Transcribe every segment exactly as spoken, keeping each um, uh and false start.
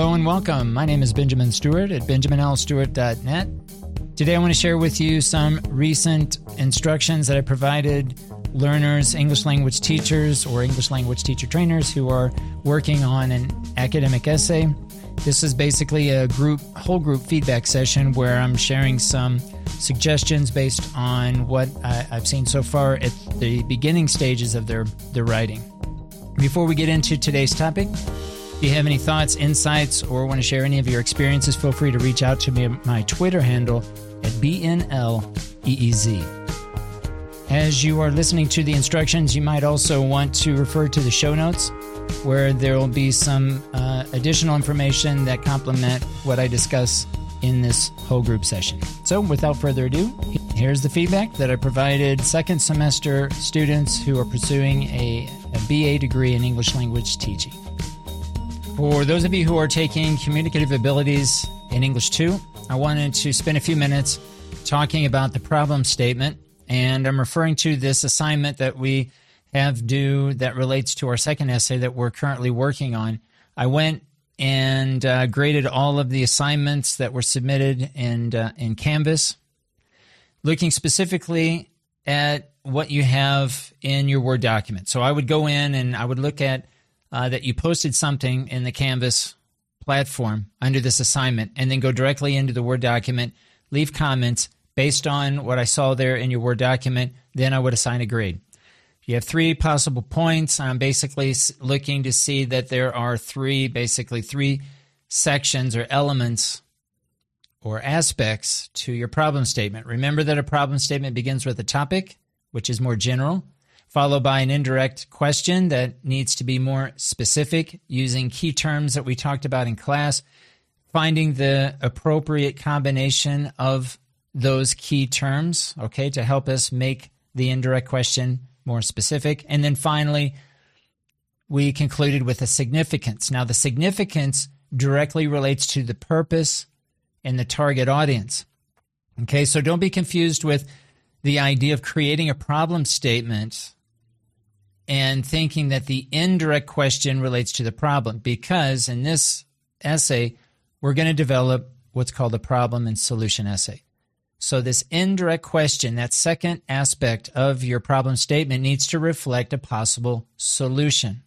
Hello and welcome. My name is Benjamin Stewart at benjamin l stewart dot net. Today I want to share with you some recent instructions that I provided learners, English language teachers, or English language teacher trainers who are working on an academic essay. This is basically a group, whole group feedback session where I'm sharing some suggestions based on what I, I've seen so far at the beginning stages of their, their writing. Before we get into today's topic, if you have any thoughts, insights, or want to share any of your experiences, feel free to reach out to me at my Twitter handle at B N L E E Z. As you are listening to the instructions, you might also want to refer to the show notes where there will be some uh, additional information that complement what I discuss in this whole group session. So without further ado, here's the feedback that I provided second semester students who are pursuing a, a B A degree in English language teaching. For those of you who are taking communicative abilities in English two, I wanted to spend a few minutes talking about the problem statement, and I'm referring to this assignment that we have due that relates to our second essay that we're currently working on. I went and uh, graded all of the assignments that were submitted in, uh, in Canvas, looking specifically at what you have in your Word document. So I would go in and I would look at uh, that you posted something in the Canvas platform under this assignment, and then go directly into the Word document, leave comments based on what I saw there in your Word document, then I would assign a grade. You have three possible points. I'm basically looking to see that there are three, basically three sections or elements or aspects to your problem statement. Remember that a problem statement begins with a topic, which is more general, followed by an indirect question that needs to be more specific using key terms that we talked about in class, finding the appropriate combination of those key terms, okay, to help us make the indirect question more specific. And then finally, we concluded with a significance. Now, the significance directly relates to the purpose and the target audience. Okay, so don't be confused with the idea of creating a problem statement and thinking that the indirect question relates to the problem, because in this essay, we're going to develop what's called a problem and solution essay. So this indirect question, that second aspect of your problem statement, needs to reflect a possible solution.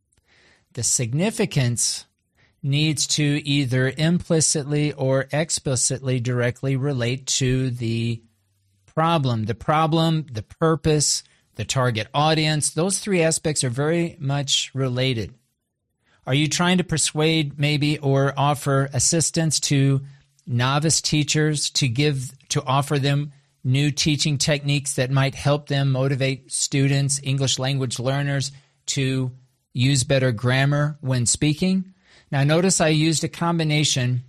The significance needs to either implicitly or explicitly directly relate to the problem. The problem, the purpose, the target audience, those three aspects are very much related. Are you trying to persuade maybe or offer assistance to novice teachers to give to offer them new teaching techniques that might help them motivate students, English language learners, to use better grammar when speaking? Now, notice I used a combination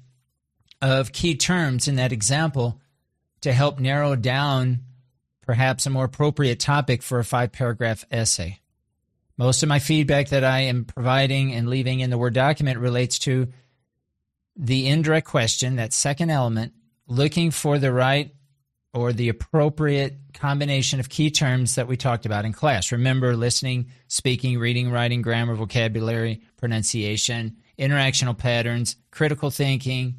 of key terms in that example to help narrow down perhaps a more appropriate topic for a five-paragraph essay. Most of my feedback that I am providing and leaving in the Word document relates to the indirect question, that second element, looking for the right or the appropriate combination of key terms that we talked about in class. Remember, listening, speaking, reading, writing, grammar, vocabulary, pronunciation, interactional patterns, critical thinking,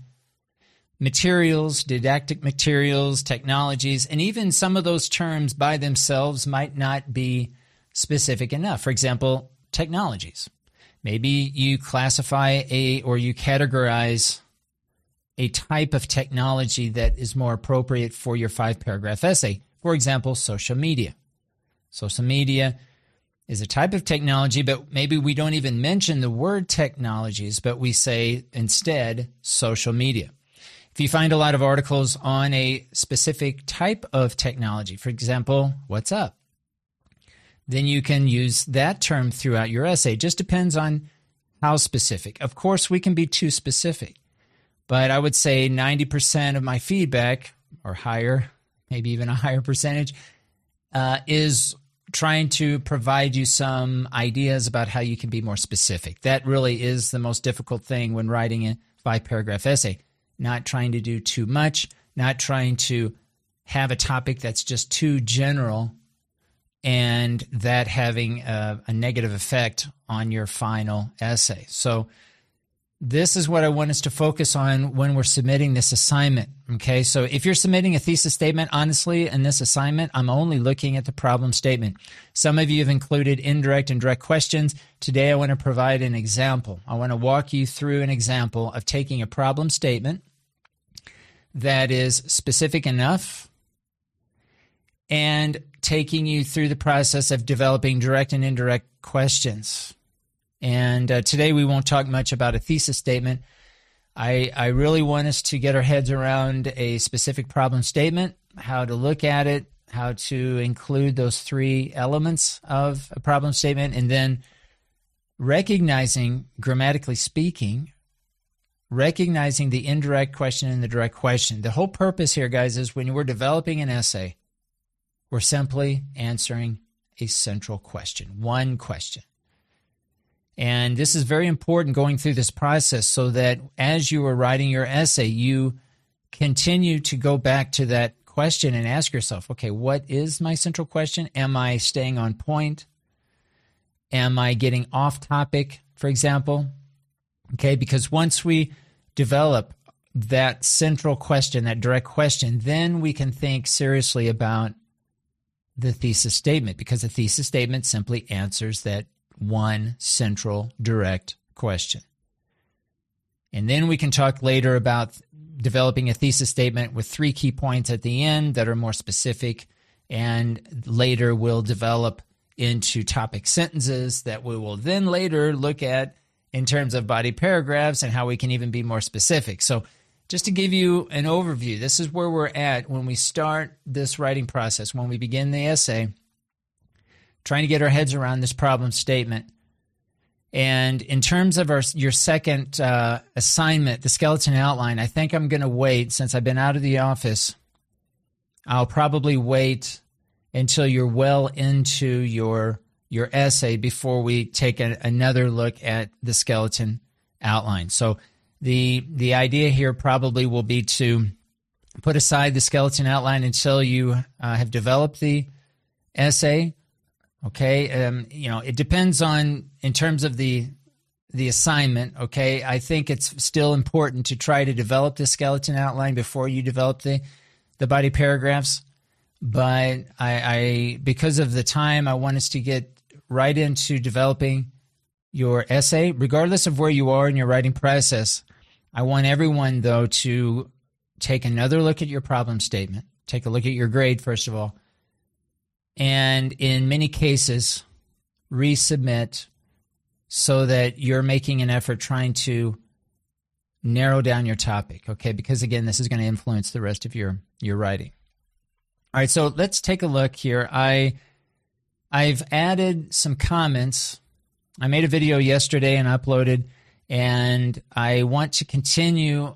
materials, didactic materials, technologies, and even some of those terms by themselves might not be specific enough. For example, technologies. Maybe you classify a or you categorize a type of technology that is more appropriate for your five-paragraph essay. For example, social media. Social media is a type of technology, but maybe we don't even mention the word technologies, but we say instead social media. If you find a lot of articles on a specific type of technology, for example, WhatsApp, then you can use that term throughout your essay. It just depends on how specific. Of course, we can be too specific, but I would say ninety percent of my feedback, or higher, maybe even a higher percentage, uh, is trying to provide you some ideas about how you can be more specific. That really is the most difficult thing when writing a five-paragraph essay. Not trying to do too much, not trying to have a topic that's just too general and that having a, a negative effect on your final essay. So this is what I want us to focus on when we're submitting this assignment, okay? So if you're submitting a thesis statement, honestly, in this assignment, I'm only looking at the problem statement. Some of you have included indirect and direct questions. Today, I want to provide an example. I want to walk you through an example of taking a problem statement that is specific enough and taking you through the process of developing direct and indirect questions. And uh, today we won't talk much about a thesis statement. I, I really want us to get our heads around a specific problem statement, how to look at it, how to include those three elements of a problem statement, and then recognizing, grammatically speaking, recognizing the indirect question and the direct question. The whole purpose here, guys, is when we're developing an essay, we're simply answering a central question, one question. And this is very important going through this process so that as you are writing your essay, you continue to go back to that question and ask yourself, okay, what is my central question? Am I staying on point? Am I getting off topic, for example? Okay, because once we develop that central question, that direct question, then we can think seriously about the thesis statement, because the thesis statement simply answers that one central direct question. And then we can talk later about developing a thesis statement with three key points at the end that are more specific, and later we'll develop into topic sentences that we will then later look at in terms of body paragraphs and how we can even be more specific. So just to give you an overview, this is where we're at when we start this writing process, when we begin the essay, trying to get our heads around this problem statement. And in terms of our your second uh, assignment, the skeleton outline, I think I'm going to wait, since I've been out of the office, I'll probably wait until you're well into your your essay before we take a, another look at the skeleton outline. So the the idea here probably will be to put aside the skeleton outline until you uh, have developed the essay. Okay, um, you know, it depends on, in terms of the the assignment, okay, I think it's still important to try to develop the skeleton outline before you develop the, the body paragraphs. But I, I, because of the time, I want us to get right into developing your essay, regardless of where you are in your writing process. I want everyone, though, to take another look at your problem statement, take a look at your grade, first of all, and in many cases, resubmit so that you're making an effort trying to narrow down your topic, okay? Because, again, this is going to influence the rest of your, your writing. All right, so let's take a look here. I, I've added some comments. I made a video yesterday and uploaded, and I want to continue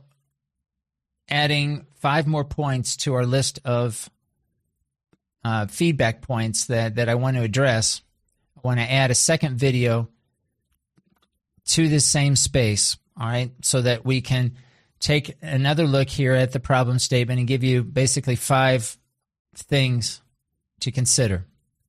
adding five more points to our list of Uh, feedback points that, that I want to address. I want to add a second video to this same space, all right, so that we can take another look here at the problem statement and give you basically five things to consider.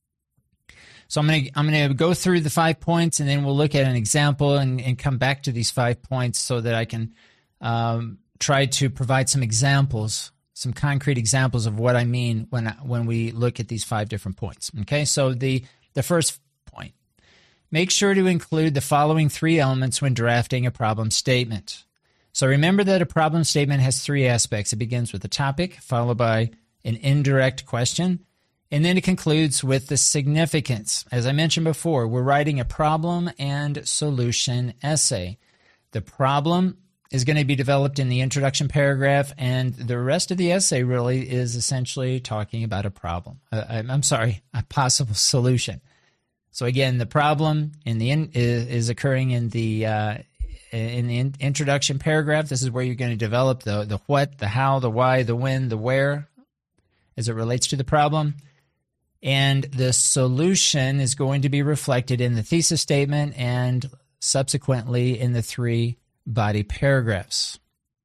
So I'm going to I'm going to go through the five points, and then we'll look at an example and, and come back to these five points so that I can um, try to provide some examples, some concrete examples of what I mean when when we look at these five different points. Okay, so the, the first point, make sure to include the following three elements when drafting a problem statement. So remember that a problem statement has three aspects. It begins with a topic, followed by an indirect question, and then it concludes with the significance. As I mentioned before, we're writing a problem and solution essay. The problem is going to be developed in the introduction paragraph, and the rest of the essay really is essentially talking about a problem. Uh, I'm sorry, a possible solution. So again, the problem in the in, is, is occurring in the uh, in the in, introduction paragraph. This is where you're going to develop the the what, the how, the why, the when, the where, as it relates to the problem. And the solution is going to be reflected in the thesis statement and subsequently in the three body paragraphs.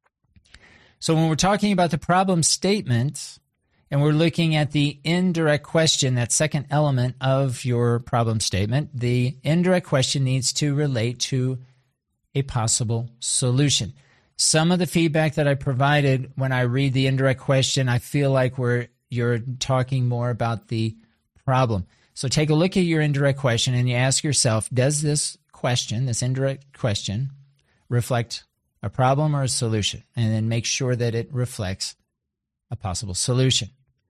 So when we're talking about the problem statement and we're looking at the indirect question, that second element of your problem statement, the indirect question needs to relate to a possible solution. Some of the feedback that I provided when I read the indirect question, I feel like we're you're talking more about the problem. So take a look at your indirect question and you ask yourself, does this question, this indirect question, reflect a problem or a solution? And then make sure that it reflects a possible solution.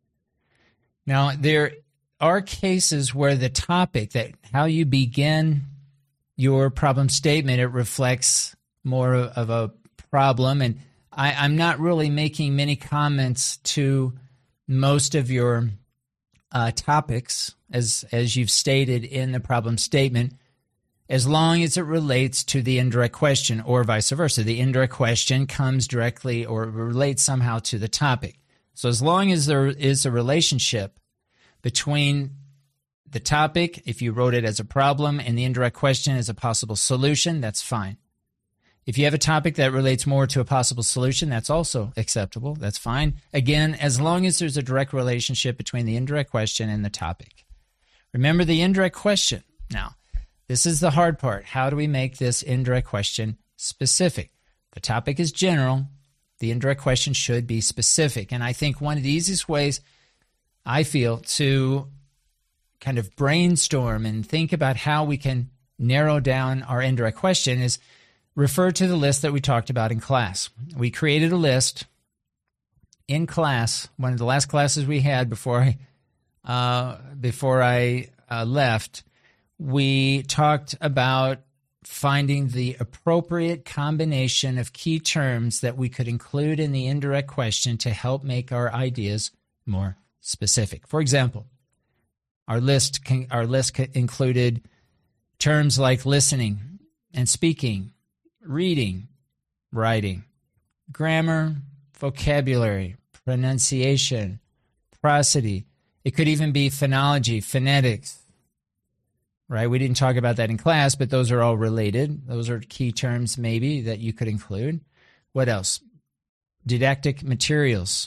Now, there are cases where the topic, that how you begin your problem statement, it reflects more of a problem. And I, I'm not really making many comments to most of your uh, topics, as, as you've stated in the problem statement, as long as it relates to the indirect question or vice versa. The indirect question comes directly or relates somehow to the topic. So as long as there is a relationship between the topic, if you wrote it as a problem, and the indirect question as a possible solution, that's fine. If you have a topic that relates more to a possible solution, that's also acceptable. That's fine. Again, as long as there's a direct relationship between the indirect question and the topic. Remember the indirect question. Now, this is the hard part. How do we make this indirect question specific? The topic is general. The indirect question should be specific. And I think one of the easiest ways, I feel, to kind of brainstorm and think about how we can narrow down our indirect question is refer to the list that we talked about in class. We created a list in class, one of the last classes we had before I, uh, before I uh, left. We talked about finding the appropriate combination of key terms that we could include in the indirect question to help make our ideas more specific. For example, our list can, our list included terms like listening and speaking, reading, writing, grammar, vocabulary, pronunciation, prosody. It could even be phonology, phonetics, right? We didn't talk about that in class, but those are all related. Those are key terms maybe that you could include. What else? Didactic materials,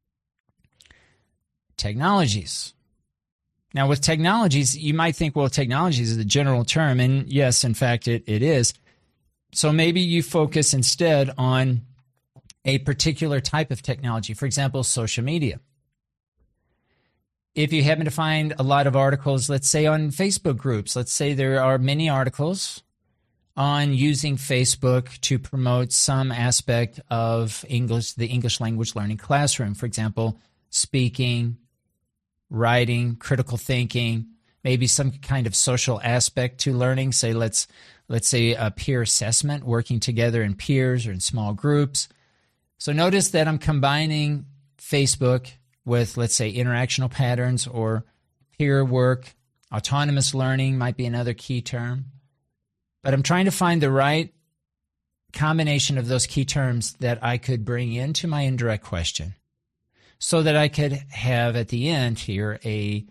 technologies. Now, with technologies, you might think, well, technologies is a general term, and yes, in fact, it, it is. So maybe you focus instead on a particular type of technology, for example, social media. If you happen to find a lot of articles, let's say on Facebook groups, let's say there are many articles on using Facebook to promote some aspect of English, the English language learning classroom, for example, speaking, writing, critical thinking, maybe some kind of social aspect to learning. Say, let's let's say a peer assessment, working together in peers or in small groups. So notice that I'm combining Facebook with, let's say, interactional patterns or peer work. Autonomous learning might be another key term. But I'm trying to find the right combination of those key terms that I could bring into my indirect question so that I could have at the end here a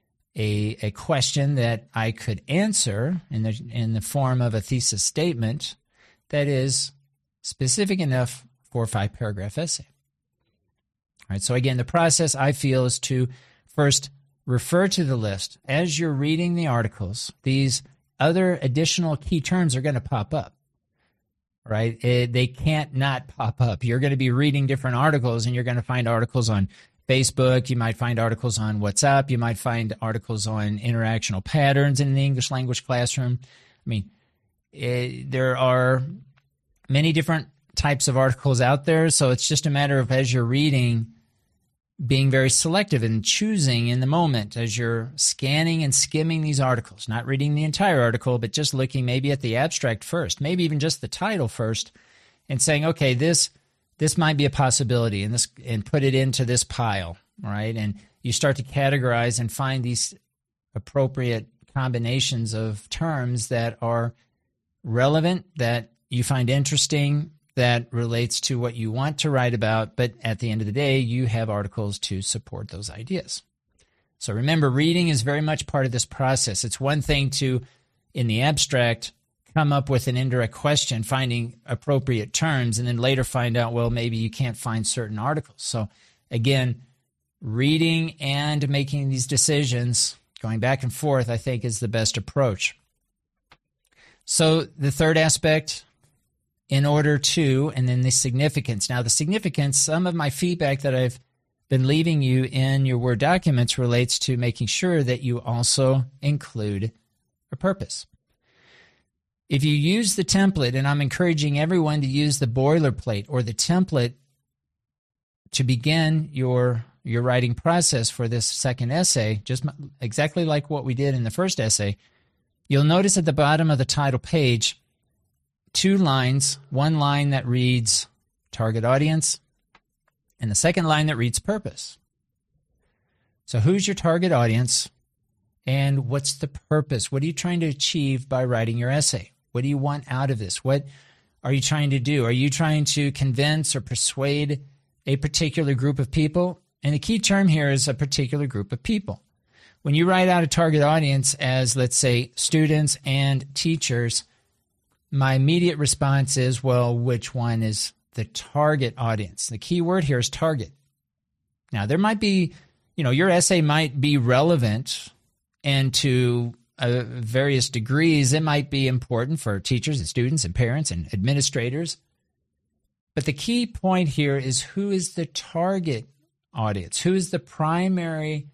A, a question that I could answer in the in the form of a thesis statement that is specific enough for a five-paragraph essay. All right, so again, the process, I feel, is to first refer to the list. As you're reading the articles, these other additional key terms are going to pop up, right? It, they can't not pop up. You're going to be reading different articles, and you're going to find articles on Facebook, you might find articles on WhatsApp, you might find articles on interactional patterns in the English language classroom. I mean, it, there are many different types of articles out there, so it's just a matter of, as you're reading, being very selective and choosing in the moment as you're scanning and skimming these articles, not reading the entire article, but just looking maybe at the abstract first, maybe even just the title first, and saying, okay, this this might be a possibility, and this and put it into this pile, right? And you start to categorize and find these appropriate combinations of terms that are relevant, that you find interesting, that relates to what you want to write about, but at the end of the day, you have articles to support those ideas. So remember, reading is very much part of this process. It's one thing to, in the abstract, come up with an indirect question, finding appropriate terms, and then later find out, well, maybe you can't find certain articles. So again, reading and making these decisions, going back and forth, I think is the best approach. So the third aspect in order to, and then the significance. Now, the significance, some of my feedback that I've been leaving you in your Word documents relates to making sure that you also include a purpose. If you use the template, and I'm encouraging everyone to use the boilerplate or the template to begin your, your writing process for this second essay, just exactly like what we did in the first essay, you'll notice at the bottom of the title page, two lines, one line that reads target audience, and the second line that reads purpose. So who's your target audience, and what's the purpose? What are you trying to achieve by writing your essay? What do you want out of this? What are you trying to do? Are you trying to convince or persuade a particular group of people? And the key term here is a particular group of people. When you write out a target audience as, let's say, students and teachers, my immediate response is, well, which one is the target audience? The key word here is target. Now, there might be, you know, your essay might be relevant, and to uh, various degrees, it might be important for teachers and students and parents and administrators. But the key point here is, who is the target audience? Who is the primary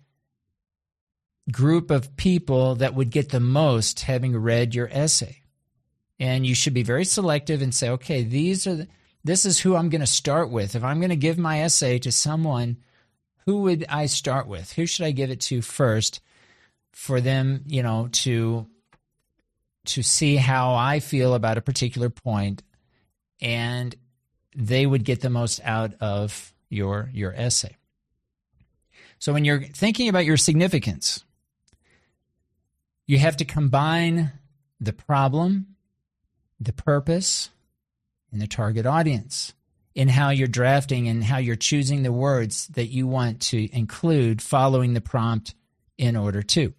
group of people that would get the most having read your essay? And you should be very selective and say, okay, these are the, this is who I'm going to start with. If I'm going to give my essay to someone, who would I start with? Who should I give it to first for them, you know, to to see how I feel about a particular point, and they would get the most out of your your essay. So when you're thinking about your significance, you have to combine the problem, the purpose, and the target audience in how you're drafting and how you're choosing the words that you want to include following the prompt in order to.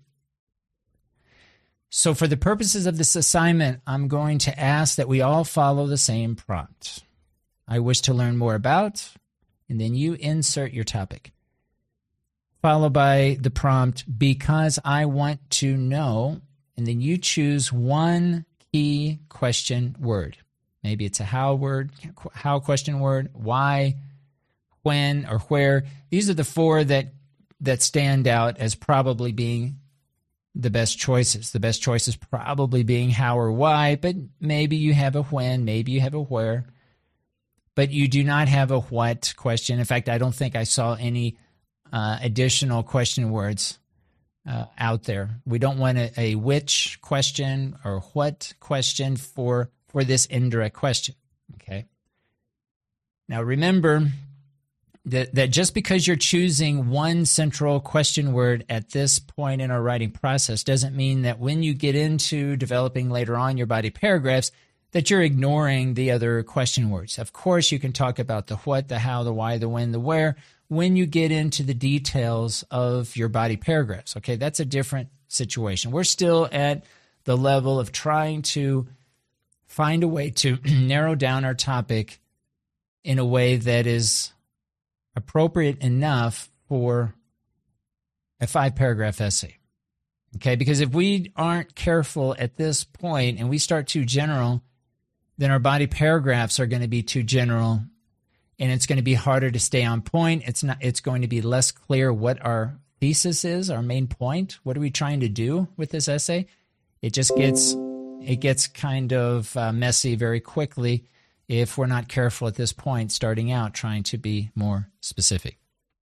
So for the purposes of this assignment, I'm going to ask that we all follow the same prompt. I wish to learn more about, and then you insert your topic, followed by the prompt, because I want to know, and then you choose one key question word. Maybe it's a how word, how question word, why, when, or where. These are the four that, that stand out as probably being the best choices. The best choices probably being how or why, but maybe you have a when, maybe you have a where, but you do not have a what question. In fact, I don't think I saw any uh, additional question words uh, out there. We don't want a, a which question or what question for, for this indirect question, okay? Now remember that, that just because you're choosing one central question word at this point in our writing process doesn't mean that when you get into developing later on your body paragraphs that you're ignoring the other question words. Of course, you can talk about the what, the how, the why, the when, the where when you get into the details of your body paragraphs, okay? That's a different situation. We're still at the level of trying to find a way to narrow down our topic in a way that is appropriate enough for a five-paragraph essay, okay? Because if we aren't careful at this point and we start too general, then our body paragraphs are going to be too general, and it's going to be harder to stay on point. It's not. It's going to be less clear what our thesis is, our main point. What are we trying to do with this essay? It just gets it gets kind of uh, messy very quickly if we're not careful at this point, starting out trying to be more specific.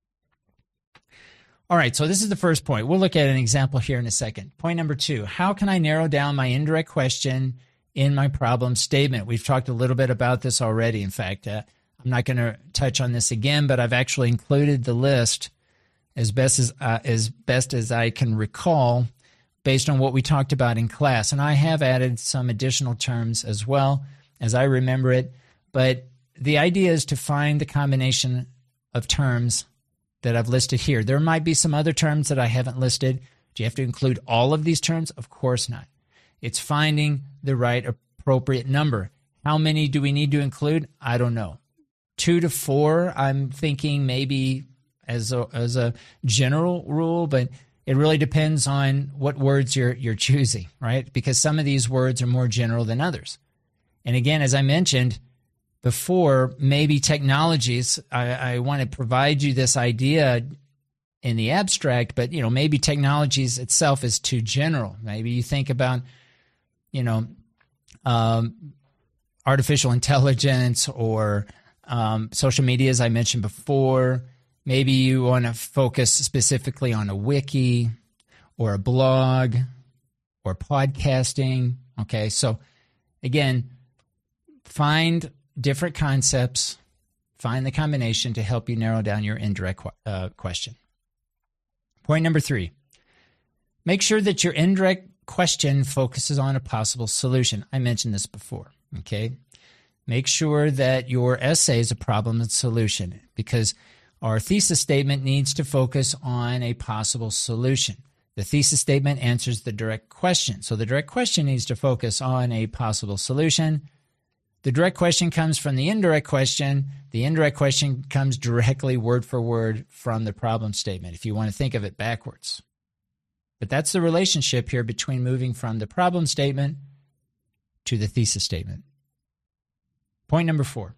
All right, so this is the first point. We'll look at an example here in a second. Point number two, how can I narrow down my indirect question in my problem statement? We've talked a little bit about this already. In fact, uh, I'm not going to touch on this again, but I've actually included the list as best as, uh, as best as I can recall based on what we talked about in class. And I have added some additional terms as well as I remember it, but the idea is to find the combination of terms that I've listed here. There might be some other terms that I haven't listed. Do you have to include all of these terms? Of course not. It's finding the right appropriate number. How many do we need to include? I don't know. Two to four, I'm thinking maybe as a, as a general rule, but it really depends on what words you're you're choosing, right? Because some of these words are more general than others. And again, as I mentioned, before, maybe technologies, I, I want to provide you this idea in the abstract, but, you know, maybe technologies itself is too general. Maybe you think about, you know, um, artificial intelligence or um, social media, as I mentioned before. Maybe you want to focus specifically on a wiki or a blog or podcasting. Okay, so again, find different concepts, find the combination to help you narrow down your indirect uh, question. Point number three, make sure that your indirect question focuses on a possible solution. I mentioned this before, okay? Make sure that your essay is a problem and solution, because our thesis statement needs to focus on a possible solution. The thesis statement answers the direct question. So the direct question needs to focus on a possible solution. The direct question comes from the indirect question. The indirect question comes directly word for word from the problem statement, if you want to think of it backwards. But that's the relationship here between moving from the problem statement to the thesis statement. Point number four.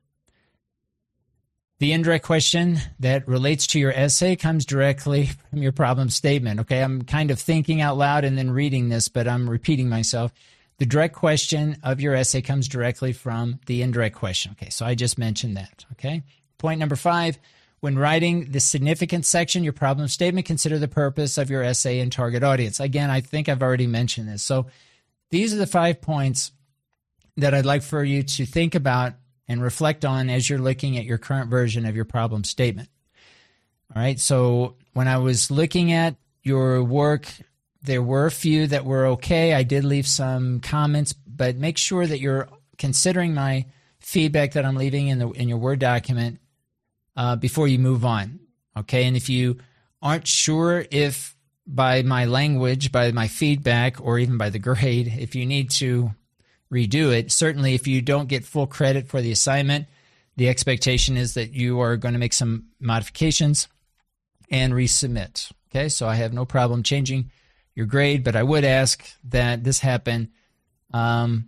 The indirect question that relates to your essay comes directly from your problem statement. Okay, I'm kind of thinking out loud and then reading this, but I'm repeating myself. The direct question of your essay comes directly from the indirect question. Okay, so I just mentioned that. Okay. Point number five, when writing the significant section, your problem statement, consider the purpose of your essay and target audience. Again, I think I've already mentioned this. So these are the five points that I'd like for you to think about and reflect on as you're looking at your current version of your problem statement. All right, so when I was looking at your work, there were a few that were okay. I did leave some comments, but make sure that you're considering my feedback that I'm leaving in the in your Word document uh, before you move on. Okay, and if you aren't sure if by my language, by my feedback, or even by the grade, if you need to redo it, certainly if you don't get full credit for the assignment, the expectation is that you are going to make some modifications and resubmit. Okay, so I have no problem changing your grade, but I would ask that this happen um,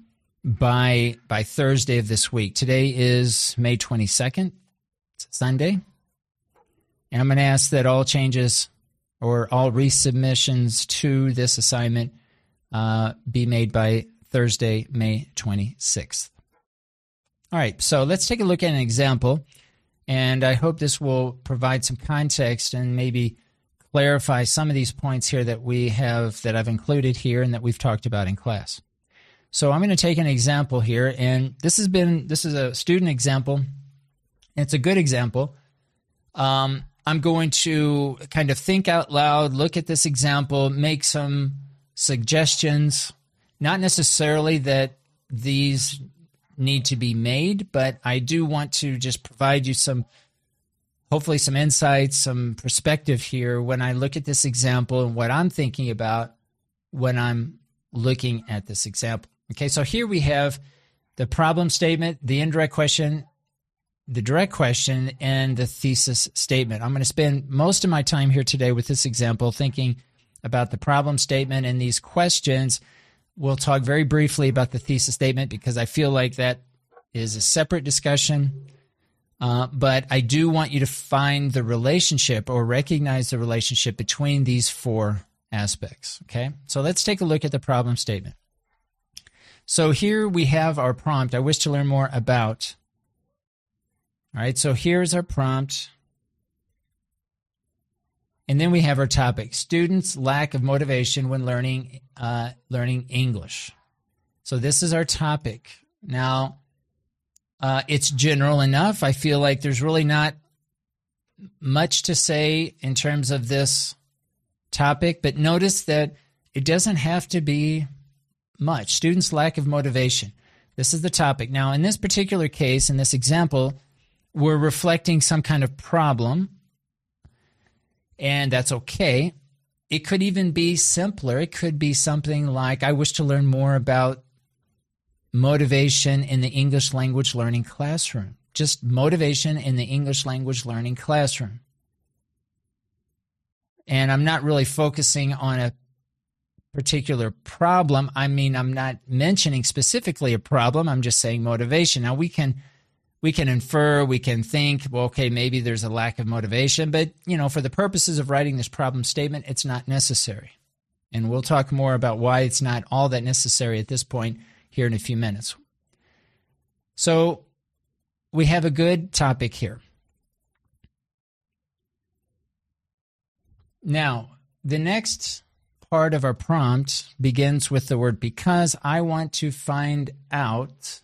by by Thursday of this week. Today is May twenty-second. It's Sunday. And I'm going to ask that all changes or all resubmissions to this assignment uh, be made by Thursday, May twenty-sixth. All right, so let's take a look at an example, and I hope this will provide some context and maybe clarify some of these points here that we have, that I've included here and that we've talked about in class. So I'm going to take an example here, and this has been, this is a student example. It's a good example. Um, I'm going to kind of think out loud, look at this example, make some suggestions. Not necessarily that these need to be made, but I do want to just provide you some, hopefully some insights, some perspective here when I look at this example and what I'm thinking about when I'm looking at this example. Okay, so here we have the problem statement, the indirect question, the direct question, and the thesis statement. I'm going to spend most of my time here today with this example thinking about the problem statement and these questions. We'll talk very briefly about the thesis statement because I feel like that is a separate discussion. Uh, but I do want you to find the relationship or recognize the relationship between these four aspects. Okay, so let's take a look at the problem statement. So here we have our prompt. I wish to learn more about. All right, so here's our prompt. And then we have our topic, students' lack of motivation when learning uh, learning English. So this is our topic. Now, uh, it's general enough. I feel like there's really not much to say in terms of this topic, but notice that it doesn't have to be much. Students' lack of motivation. This is the topic. Now, in this particular case, in this example, we're reflecting some kind of problem, and that's okay. It could even be simpler. It could be something like, I wish to learn more about motivation in the English language learning classroom. Just motivation in the English language learning classroom. And I'm not really focusing on a particular problem. I mean, I'm not mentioning specifically a problem. I'm just saying motivation. Now, we can we can infer, we can think, well, okay, maybe there's a lack of motivation, but, you know, for the purposes of writing this problem statement, it's not necessary. And we'll talk more about why it's not all that necessary at this point here in a few minutes. So we have a good topic here. Now, the next part of our prompt begins with the word because. I want to find out.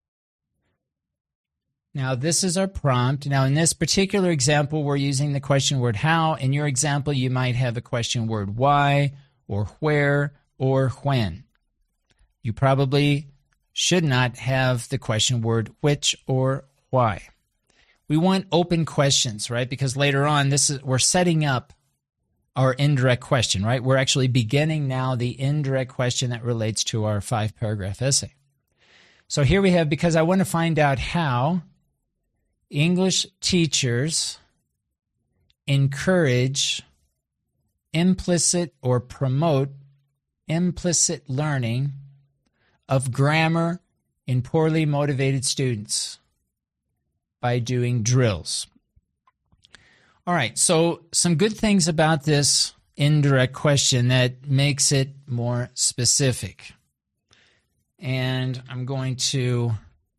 Now, this is our prompt. Now, in this particular example, we're using the question word how. In your example, you might have a question word why, or where, or when. You probably should not have the question word which or why. We want open questions, right? Because later on, this is we're setting up our indirect question, right? We're actually beginning now the indirect question that relates to our five-paragraph essay. So here we have, because I want to find out how English teachers encourage implicit or promote implicit learning of grammar in poorly motivated students by doing drills. All right, so some good things about this indirect question that makes it more specific. And I'm going to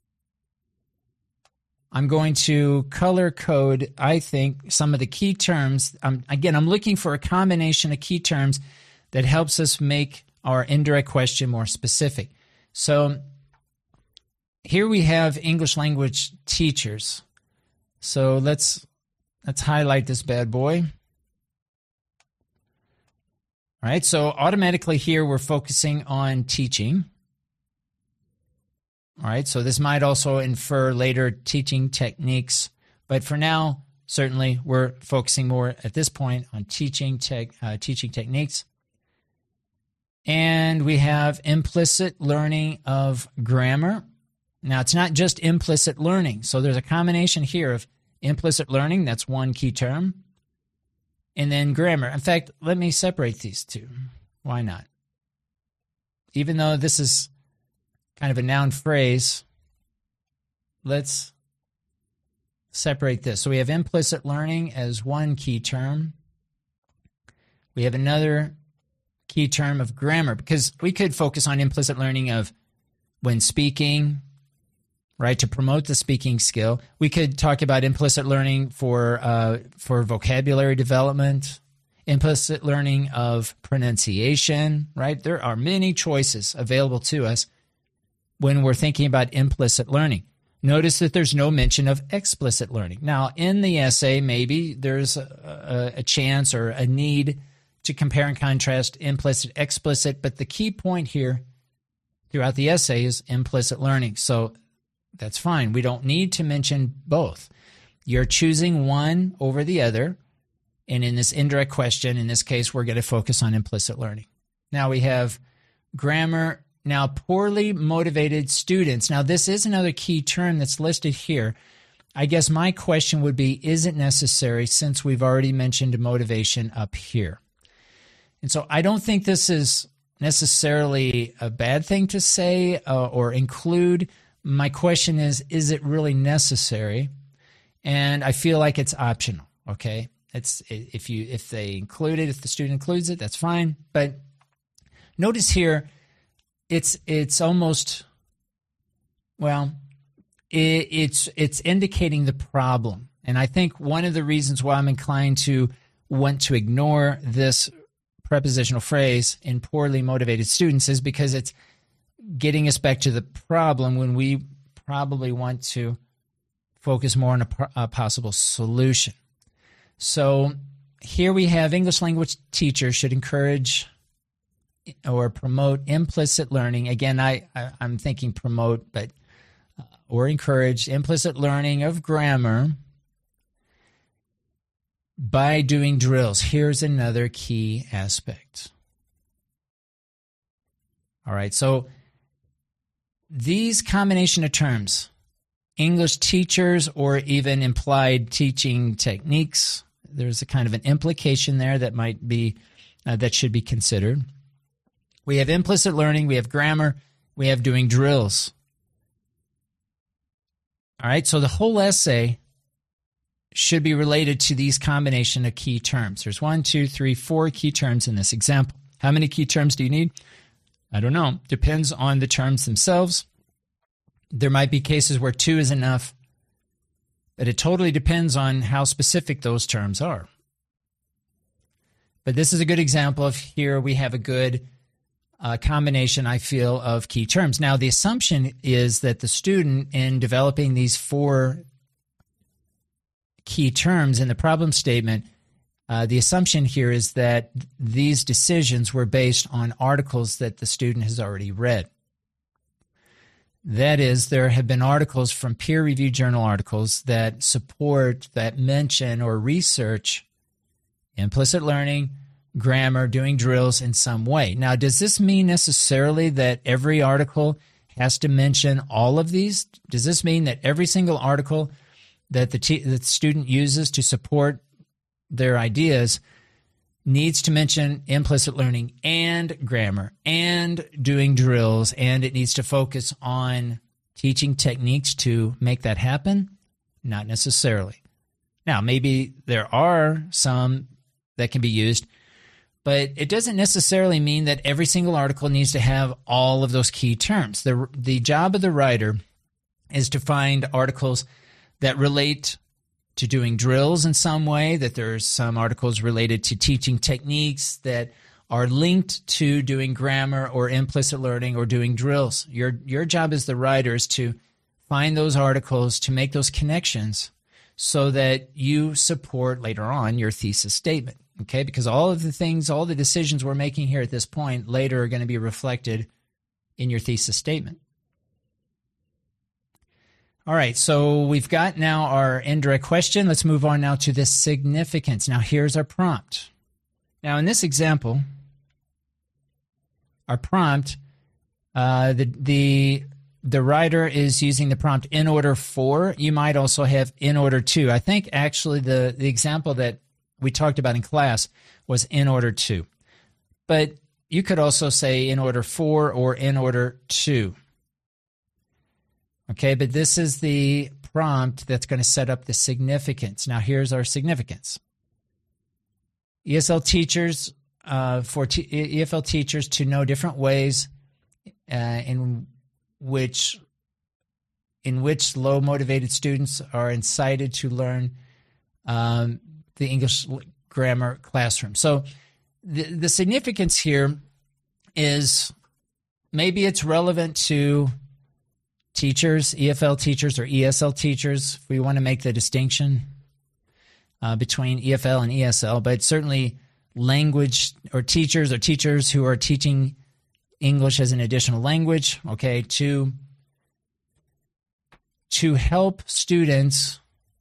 I'm going to color code, I think, some of the key terms. Um, again, I'm looking for a combination of key terms that helps us make our indirect question more specific. So here we have English language teachers. So let's let's highlight this bad boy. All right, so automatically here we're focusing on teaching. All right, so this might also infer later teaching techniques, but for now, certainly we're focusing more at this point on teaching tech, uh, teaching techniques. And we have implicit learning of grammar. Now, it's not just implicit learning, so there's a combination here of implicit learning, that's one key term, and then grammar. In fact, let me separate these two. Why not? Even though this is kind of a noun phrase, let's separate this. So we have implicit learning as one key term. We have another key term of grammar, because we could focus on implicit learning of when speaking, right, to promote the speaking skill. We could talk about implicit learning for uh, for vocabulary development, implicit learning of pronunciation, right? There are many choices available to us when we're thinking about implicit learning. Notice that there's no mention of explicit learning. Now, in the essay, maybe there's a, a, a chance or a need to compare and contrast implicit, explicit, but the key point here throughout the essay is implicit learning. So that's fine. We don't need to mention both. You're choosing one over the other, and in this indirect question, in this case, we're going to focus on implicit learning. Now we have grammar. Now, poorly motivated students. Now, this is another key term that's listed here. I guess my question would be, is it necessary, since we've already mentioned motivation up here? And so I don't think this is necessarily a bad thing to say uh, or include. My question is, is it really necessary? And I feel like it's optional, okay? It's if you if they include it, if the student includes it, that's fine. But notice here, It's it's almost, well, it, it's it's indicating the problem. And I think one of the reasons why I'm inclined to want to ignore this prepositional phrase in poorly motivated students is because it's getting us back to the problem when we probably want to focus more on a, a possible solution. So here we have English language teachers should encourage or promote implicit learning. Again, I, I, I'm thinking promote, but uh, or encourage implicit learning of grammar by doing drills. Here's another key aspect. All right, so these combination of terms, English teachers or even implied teaching techniques, there's a kind of an implication there that might be, uh, that should be considered. We have implicit learning, we have grammar, we have doing drills. All right, so the whole essay should be related to these combination of key terms. There's one, two, three, four key terms in this example. How many key terms do you need? I don't know. Depends on the terms themselves. There might be cases where two is enough, but it totally depends on how specific those terms are. But this is a good example of here we have a good uh, combination, I feel, of key terms. Now, the assumption is that the student, in developing these four key terms in the problem statement, uh, the assumption here is that these decisions were based on articles that the student has already read. That is, there have been articles from peer-reviewed journal articles that support, that mention or research implicit learning, grammar, doing drills in some way. Now, does this mean necessarily that every article has to mention all of these? Does this mean that every single article that the, t- that the student uses to support their ideas needs to mention implicit learning and grammar and doing drills, and it needs to focus on teaching techniques to make that happen? Not necessarily. Now, maybe there are some that can be used, but it doesn't necessarily mean that every single article needs to have all of those key terms. The, the job of the writer is to find articles that relate to doing drills in some way, that there's some articles related to teaching techniques that are linked to doing grammar or implicit learning or doing drills. Your, your job as the writer is to find those articles, to make those connections so that you support later on your thesis statement, okay? Because all of the things, all the decisions we're making here at this point later are going to be reflected in your thesis statement. All right, so we've got now our indirect question. Let's move on now to the significance. Now, here's our prompt. Now, in this example, our prompt, uh, the the the writer is using the prompt in order for. You might also have in order to. I think actually the, the example that we talked about in class was in order to. But you could also say in order for or in order to. Okay, but this is the prompt that's going to set up the significance. Now, here's our significance. E S L teachers, uh, for t- E F L teachers to know different ways uh, in which in which low-motivated students are incited to learn um, the English grammar classroom. So the, the significance here is maybe it's relevant to teachers, E F L teachers or E S L teachers, if we want to make the distinction uh, between E F L and E S L, but certainly language or teachers or teachers who are teaching English as an additional language, okay, to, to help students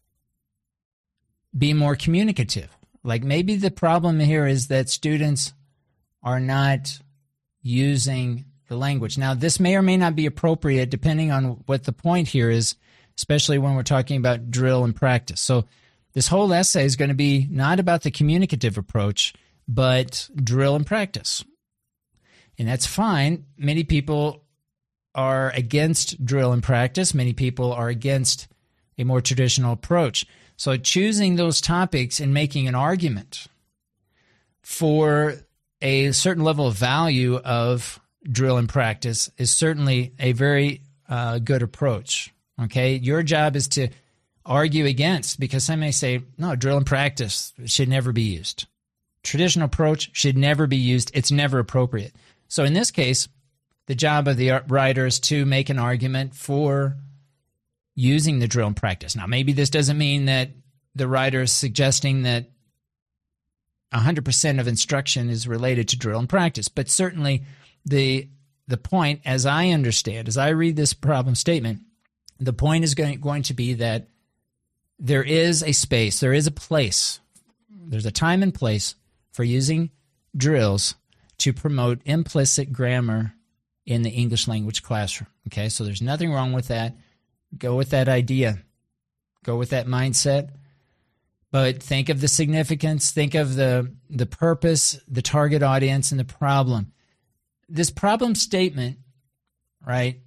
be more communicative. Like maybe the problem here is that students are not using the language. Now, this may or may not be appropriate depending on what the point here is, especially when we're talking about drill and practice. So this whole essay is going to be not about the communicative approach, but drill and practice. And that's fine. Many people are against drill and practice. Many people are against a more traditional approach. So choosing those topics and making an argument for a certain level of value of drill and practice is certainly a very uh, good approach, okay? Your job is to argue against, because some may say, no, drill and practice should never be used. Traditional approach should never be used. It's never appropriate. So in this case, the job of the writer is to make an argument for using the drill and practice. Now, maybe this doesn't mean that the writer is suggesting that one hundred percent of instruction is related to drill and practice, but certainly The the point, as I understand, as I read this problem statement, the point is going, going to be that there is a space, there is a place, there's a time and place for using drills to promote implicit grammar in the English language classroom. Okay, so there's nothing wrong with that. Go with that idea. Go with that mindset. But think of the significance, think of the, the purpose, the target audience, and the problem. This problem statement, right,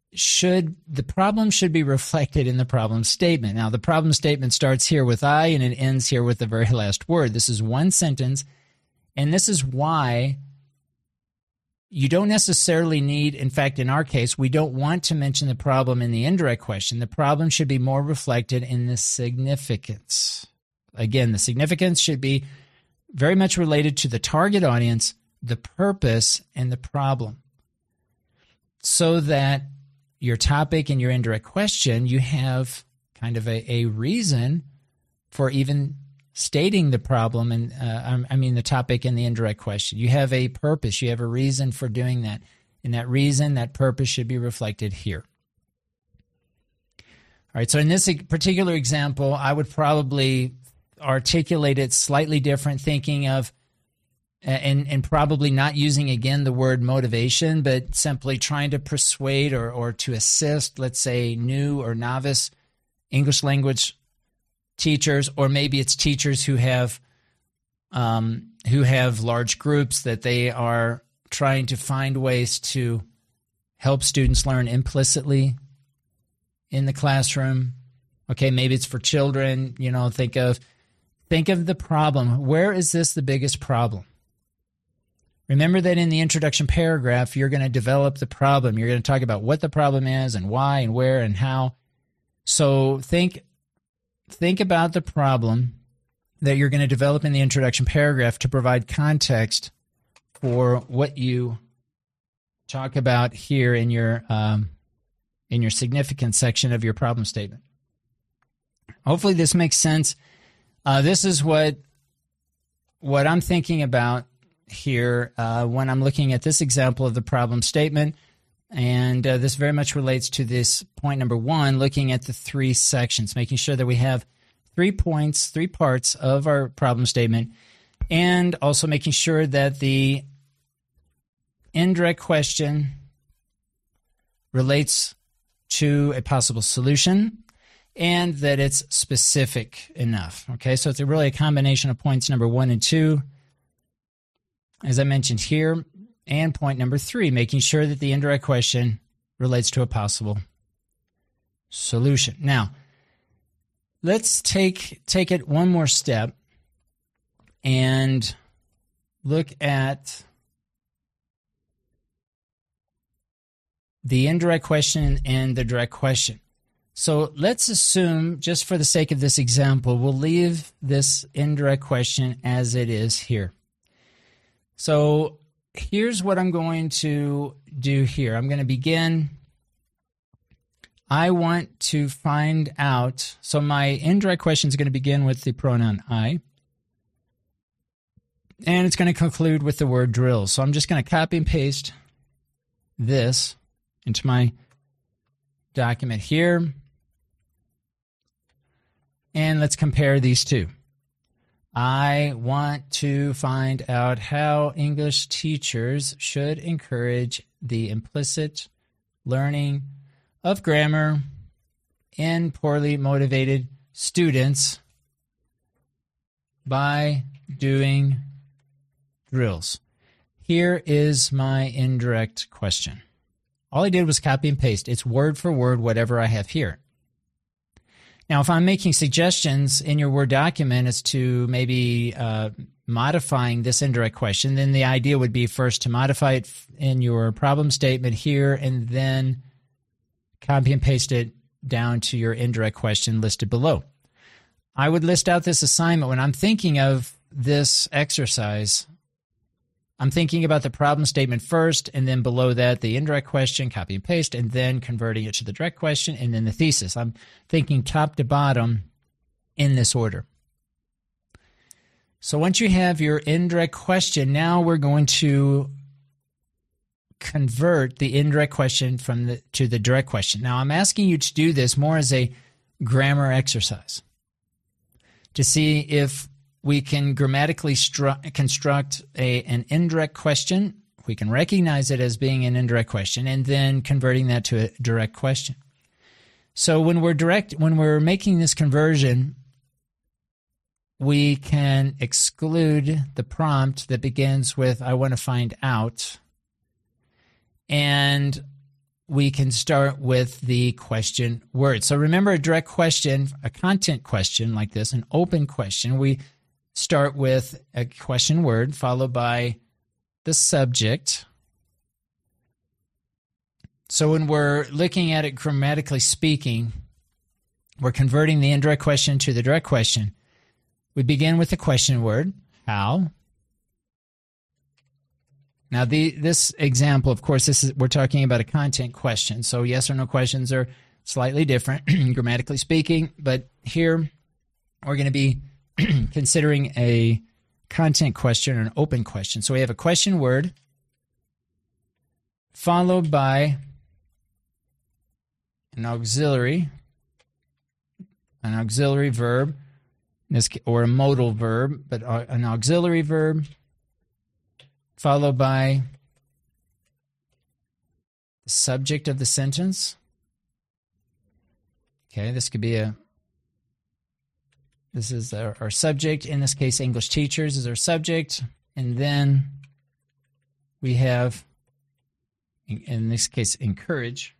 should the problem should be reflected in the problem statement. Now, the problem statement starts here with I and it ends here with the very last word. This is one sentence, and this is why you don't necessarily need, in fact, in our case, we don't want to mention the problem in the indirect question. The problem should be more reflected in the significance. Again, the significance should be very much related to the target audience, the purpose, and the problem, so that your topic and your indirect question, you have kind of a, a reason for even stating the problem and uh, I mean the topic and the indirect question. You have a purpose. You have a reason for doing that. And that reason, that purpose should be reflected here. All right, so in this particular example, I would probably articulate it slightly different, thinking of And, and probably not using, again, the word motivation, but simply trying to persuade or, or to assist, let's say, new or novice English language teachers, or maybe it's teachers who have um, who have large groups that they are trying to find ways to help students learn implicitly in the classroom. Okay, maybe it's for children. You know, think of think of the problem. Where is this the biggest problem? Remember that in the introduction paragraph, you're going to develop the problem. You're going to talk about what the problem is and why and where and how. So think, think about the problem that you're going to develop in the introduction paragraph to provide context for what you talk about here in your um, in your significance section of your problem statement. Hopefully this makes sense. Uh, this is what what I'm thinking about here uh, when I'm looking at this example of the problem statement, and uh, this very much relates to this point number one, looking at the three sections, making sure that we have three points, three parts of our problem statement, and also making sure that the indirect question relates to a possible solution and that it's specific enough. Okay, so it's a really a combination of points number one and two, as I mentioned here, and point number three, making sure that the indirect question relates to a possible solution. Now, let's take take it one more step and look at the indirect question and the direct question. So let's assume, just for the sake of this example, we'll leave this indirect question as it is here. So here's what I'm going to do here. I'm going to begin. I want to find out. So my indirect question is going to begin with the pronoun I. And it's going to conclude with the word drill. So I'm just going to copy and paste this into my document here. And let's compare these two. I want to find out how English teachers should encourage the implicit learning of grammar in poorly motivated students by doing drills. Here is my indirect question. All I did was copy and paste. It's word for word whatever I have here. Now, if I'm making suggestions in your Word document as to maybe uh, modifying this indirect question, then the idea would be first to modify it in your problem statement here and then copy and paste it down to your indirect question listed below. I would list out this assignment when I'm thinking of this exercise. I'm thinking about the problem statement first, and then below that, the indirect question, copy and paste, and then converting it to the direct question, and then the thesis. I'm thinking top to bottom in this order. So once you have your indirect question, now we're going to convert the indirect question from the to the direct question. Now, I'm asking you to do this more as a grammar exercise to see if we can grammatically stru- construct a, an indirect question. We can recognize it as being an indirect question and then converting that to a direct question. So when we're direct, when we're making this conversion, we can exclude the prompt that begins with, I want to find out. And we can start with the question word. So remember, a direct question, a content question like this, an open question, we start with a question word followed by the subject. So when we're looking at it grammatically speaking, we're converting the indirect question to the direct question. We begin with the question word, how. Now, the, this example, of course, this is we're talking about a content question. So yes or no questions are slightly different, grammatically speaking. But here, we're going to be considering a content question or an open question. So we have a question word followed by an auxiliary, an auxiliary verb, or a modal verb, but an auxiliary verb, followed by the subject of the sentence. Okay, this could be a, this is our, our subject. In this case, English teachers is our subject. And then we have, in, in this case, encourage.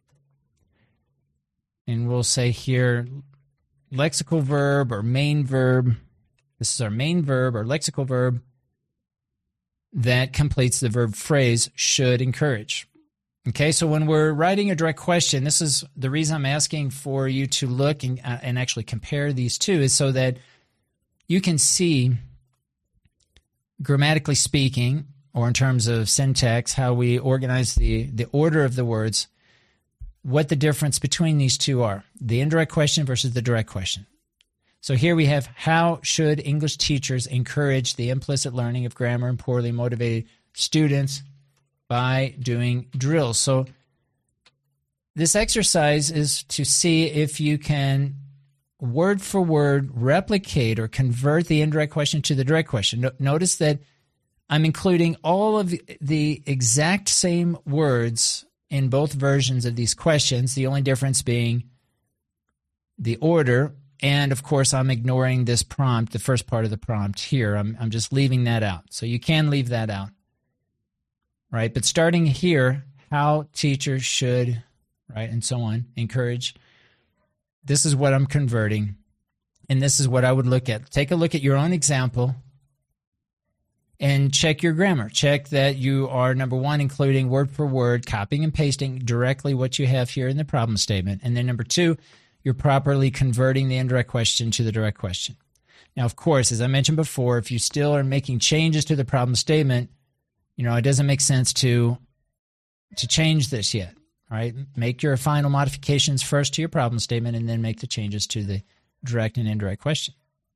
And we'll say here, lexical verb or main verb. This is our main verb or lexical verb that completes the verb phrase should encourage. Okay, so when we're writing a direct question, this is the reason I'm asking for you to look and, uh, and actually compare these two, is so that you can see, grammatically speaking, or in terms of syntax, how we organize the, the order of the words, what the difference between these two are, the indirect question versus the direct question. So here we have, how should English teachers encourage the implicit learning of grammar and poorly motivated students by doing drills? So this exercise is to see if you can word for word replicate or convert the indirect question to the direct question. No, notice that I'm including all of the exact same words in both versions of these questions, the only difference being the order. And, of course, I'm ignoring this prompt, the first part of the prompt here. I'm, I'm just leaving that out. So you can leave that out, right? But starting here, how teachers should, right, and so on, encourage. This is what I'm converting, and this is what I would look at. Take a look at your own example and check your grammar. Check that you are, number one, including word for word, copying and pasting directly what you have here in the problem statement. And then number two, you're properly converting the indirect question to the direct question. Now, of course, as I mentioned before, if you still are making changes to the problem statement, you know, it doesn't make sense to, to change this yet, right? Make your final modifications first to your problem statement and then make the changes to the direct and indirect question.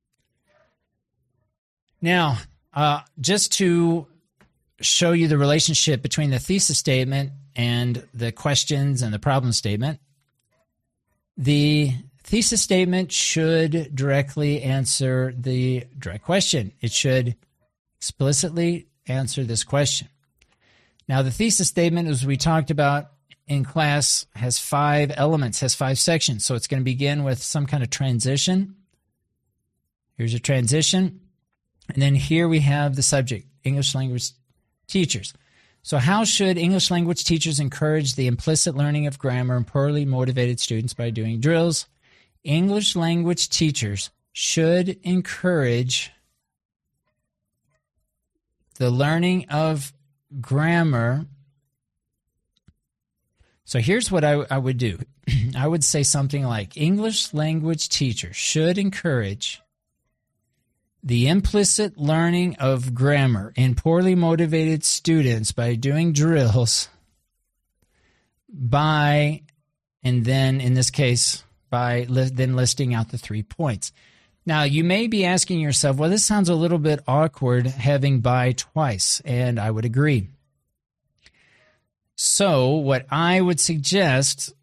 Now, uh, just to show you the relationship between the thesis statement and the questions and the problem statement, the thesis statement should directly answer the direct question. It should explicitly answer this question. Now, the thesis statement, as we talked about in class, has five elements, has five sections. So it's going to begin with some kind of transition. Here's a transition. And then here we have the subject, English language teachers. So how should English language teachers encourage the implicit learning of grammar and poorly motivated students by doing drills? English language teachers should encourage the learning of grammar. So here's what I, I would do. I would say something like, English language teachers should encourage the implicit learning of grammar in poorly motivated students by doing drills by, and then in this case, by li- then listing out the three points. Now, you may be asking yourself, well, this sounds a little bit awkward having by twice, and I would agree. So what I would suggest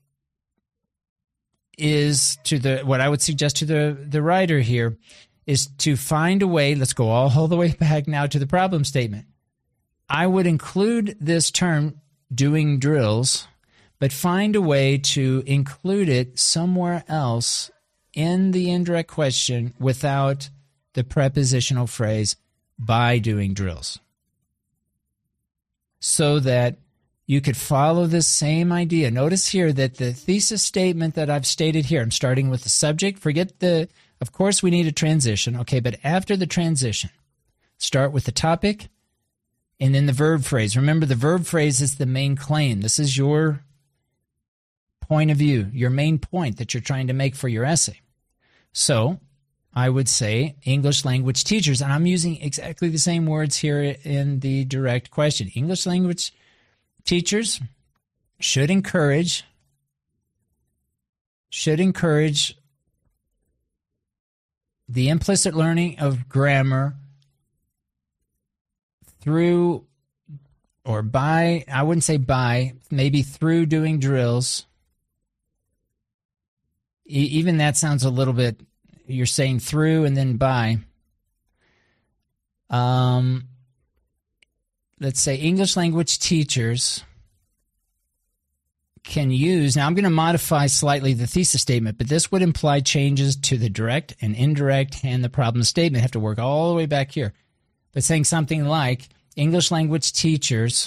is to the, what I would suggest to the, the writer here is to find a way, let's go all, all the way back now to the problem statement. I would include this term, doing drills, but find a way to include it somewhere else in the indirect question without the prepositional phrase, by doing drills. So that you could follow this same idea. Notice here that the thesis statement that I've stated here, I'm starting with the subject. Forget the, of course, we need a transition, okay, but after the transition, start with the topic and then the verb phrase. Remember, the verb phrase is the main claim. This is your point of view, your main point that you're trying to make for your essay. So I would say English language teachers, and I'm using exactly the same words here in the direct question. English language teachers should encourage should encourage the implicit learning of grammar through or by, I wouldn't say by, maybe through doing drills. E- even that sounds a little bit, you're saying through and then by. Um, let's say English language teachers can use, now I'm going to modify slightly the thesis statement, but this would imply changes to the direct and indirect and the problem statement. I have to work all the way back here. But saying something like English language teachers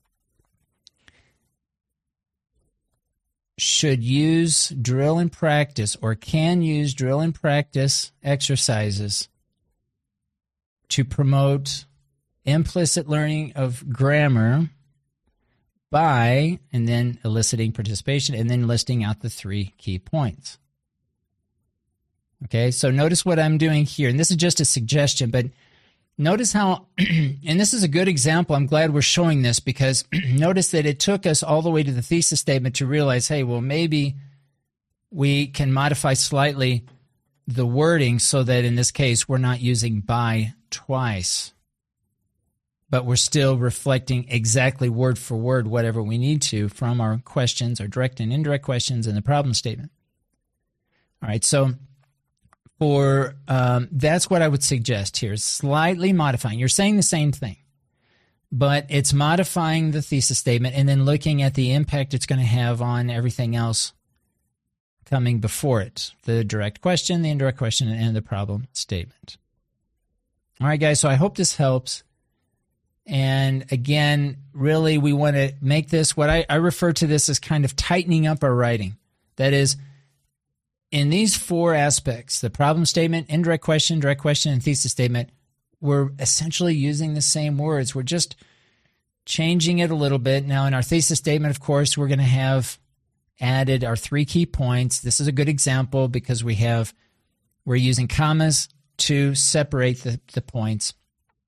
should use drill and practice or can use drill and practice exercises to promote implicit learning of grammar by, and then eliciting participation, and then listing out the three key points. Okay, so notice what I'm doing here, and this is just a suggestion, but notice how, and this is a good example, I'm glad we're showing this, because notice that it took us all the way to the thesis statement to realize, hey, well, maybe we can modify slightly the wording so that in this case we're not using by twice, but we're still reflecting exactly word for word whatever we need to from our questions, our direct and indirect questions, and the problem statement. All right, so for um, that's what I would suggest here, slightly modifying. You're saying the same thing, but it's modifying the thesis statement and then looking at the impact it's going to have on everything else coming before it, the direct question, the indirect question, and the problem statement. All right, guys, so I hope this helps. And again, really, we want to make this, what I, I refer to this as kind of tightening up our writing. That is, in these four aspects, the problem statement, indirect question, direct question, and thesis statement, we're essentially using the same words. We're just changing it a little bit. Now, in our thesis statement, of course, we're going to have added our three key points. This is a good example because we have, we're using commas to separate the, the points.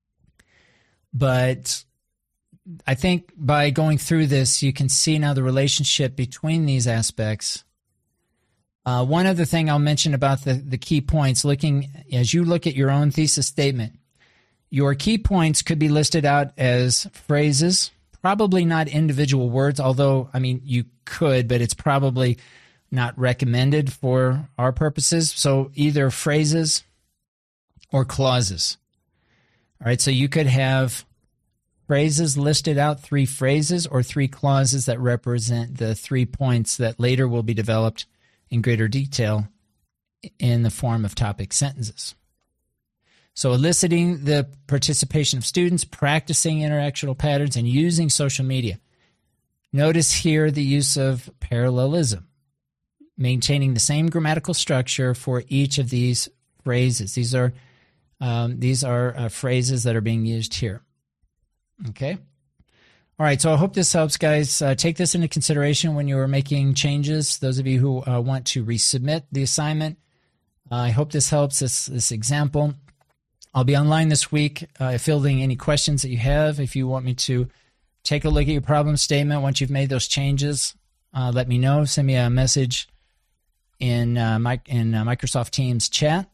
But I think by going through this, you can see now the relationship between these aspects. Uh, one other thing I'll mention about the, the key points, looking as you look at your own thesis statement, your key points could be listed out as phrases, probably not individual words, although, I mean, you could, but it's probably not recommended for our purposes. So either phrases or clauses. All right, so you could have phrases listed out, three phrases or three clauses that represent the three points that later will be developed in greater detail in the form of topic sentences. So eliciting the participation of students, practicing interactional patterns, and using social media. Notice here the use of parallelism, maintaining the same grammatical structure for each of these phrases. These are Um, these are uh, phrases that are being used here. Okay? All right, so I hope this helps, guys. Uh, take this into consideration when you are making changes. Those of you who uh, want to resubmit the assignment, uh, I hope this helps, this, this example. I'll be online this week uh, fielding any questions that you have. If you want me to take a look at your problem statement once you've made those changes, uh, let me know. Send me a message in, uh, my, in uh, Microsoft Teams chat.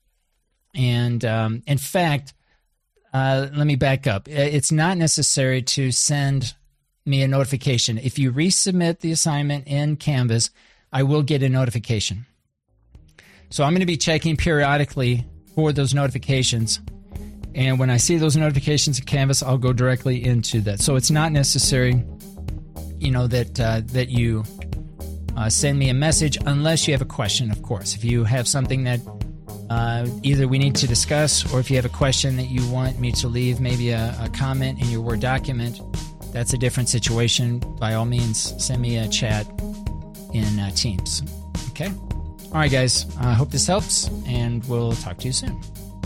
And um, in fact, uh, let me back up. It's not necessary to send me a notification. If you resubmit the assignment in Canvas, I will get a notification. So I'm going to be checking periodically for those notifications. And when I see those notifications in Canvas, I'll go directly into that. So it's not necessary, you know, that uh, that you uh, send me a message unless you have a question, of course. If you have something that Uh, either we need to discuss, or if you have a question that you want me to leave, maybe a, a comment in your Word document, that's a different situation. By all means, send me a chat in uh, Teams. Okay? All right, guys. I uh, hope this helps, and we'll talk to you soon.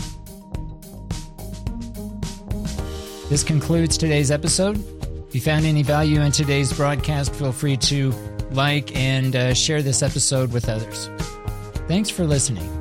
This concludes today's episode. If you found any value in today's broadcast, feel free to like and uh, share this episode with others. Thanks for listening.